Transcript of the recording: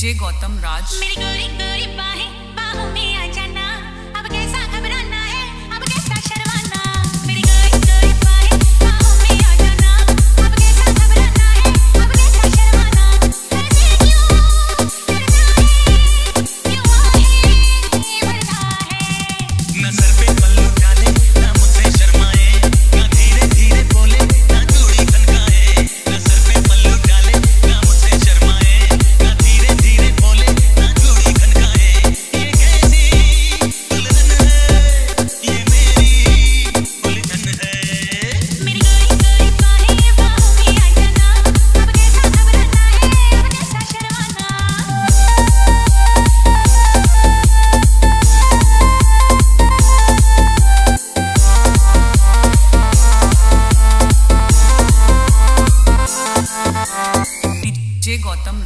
DJ Gautam राज। मेरी गोरी गोरी बाहें बाहों में आ जाना, अब कैसा घबराना है, अब कैसा शर्माना। मेरी गोरी गोरी बाहें बाहों में आ जाना, अब कैसा घबराना है, अब कैसा शर्माना। ऐसे क्यों करता है, क्यों आहे भरता है। न सर पे पल्लू डाले, ना मुझसे शर्माए, ना धीरे धीरे बोले, ना चूड़ी खनकाए। न सर पे पल्लू डाले, ना मुझसे शर्माए, ना धीरे धीरे बोले, ना चूड़ी खनकाए। ये कैसी दुल्हन है, ये मेरी उलझन है। मेरी गोरी गोरी बाहें बाहों में आ जाना, अब कैसा घबराना है, अब कैसा शर्माना। डीजे गौतम